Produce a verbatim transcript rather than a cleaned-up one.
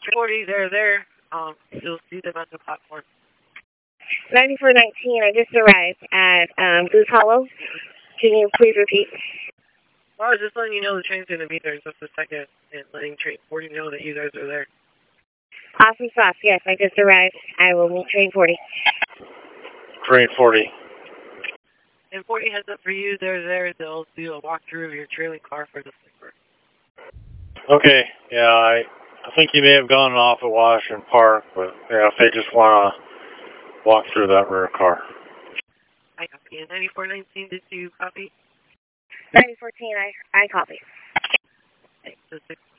forty, they're there. Um, you'll see them at the platform. ninety-four nineteen, I just arrived at um, Goose Hollow. Can you please repeat? Well, I was just letting you know the train's going to be there in just a second and letting train forty know that you guys are there. Awesome sauce. Yes, I just arrived. I will meet train forty. Train forty. And forty heads up for you. They're there. They'll do a walkthrough of your trailing car for the sleeper. Okay. Yeah, I I think you may have gone off at Washington Park, but yeah, if they just want to walk through that rear car. I copy. And ninety-four nineteen, did you copy? ninety fourteen, I, I copy. Okay, so six